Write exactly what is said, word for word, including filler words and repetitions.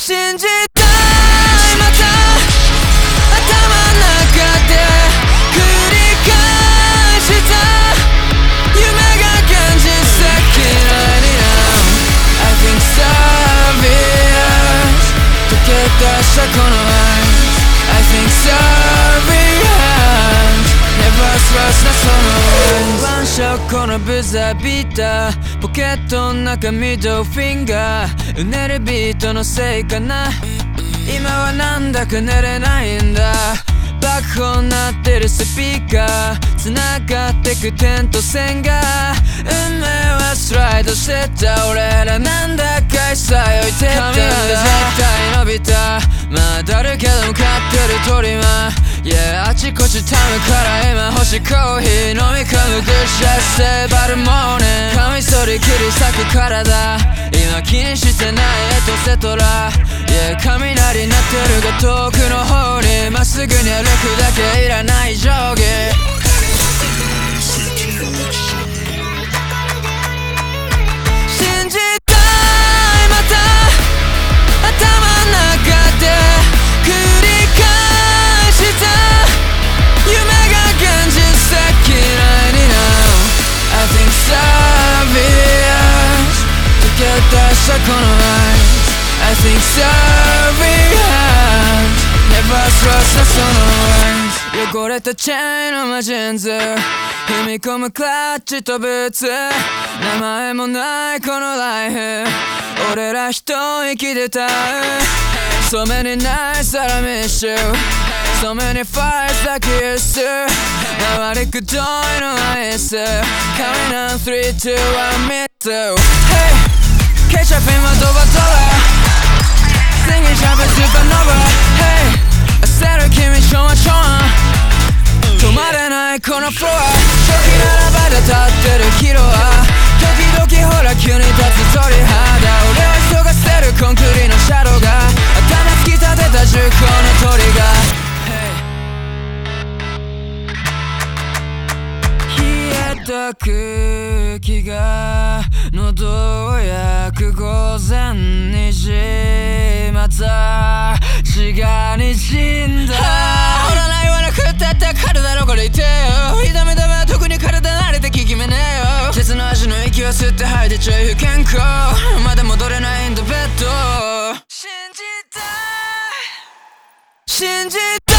信じたいまた頭の中で繰り返した夢が現実的なに Now I think serious 溶け出したこの eyes I think serious Never trust なその ワンショットこのブザービーターポケットの中ミドルフィンガーうねるビートのせいかな今はなんだか寝れないんだ爆砲鳴ってるスピーカー繋がってく点と線が運命はスライドしてた俺らなんだか一切置いてったんだ絶対伸びたまあだるけども飼ってる鳥は Yeah あちこちタムから今欲しいコーヒー飲み込むグッシャスセバルモーネカミソリ切り裂く体今気にしてないエトセトラ Yeah 雷鳴ってるが遠くの方にまっすぐに歩くだけいらない上下信じたいまた頭の中で繰り返した夢が現実的なに Now I think serious 溶け出したこの eyes I think serious Never trust なその eyes 汚れたチェーンのマジンズ踏み込むクラッチとブーツ名前もないこのライフ俺ら一息で歌う So many nights that I miss you So many fights like you used to 回りくどいのアイス Coming on three two one me too Hey ケチャップ今ドバドバ Singing sharp as supernova Hey 焦る君ちょわちょわ止まれないこのフロア初期ならばで立ってるキロは時々ほら急に立つ鳥肌俺は急がせるコンクリのシャドウが頭突き立てた重厚の鳥が、hey、冷えた空気が喉を焼く午前にじまた血が滲んだほらないわなくったって体のこれ言ってよ痛めためは特に体慣れて効き目ねえよ鉄の足の息は吸って吐いてちょい不健康まだ戻れないんだベッド信じたい信じたい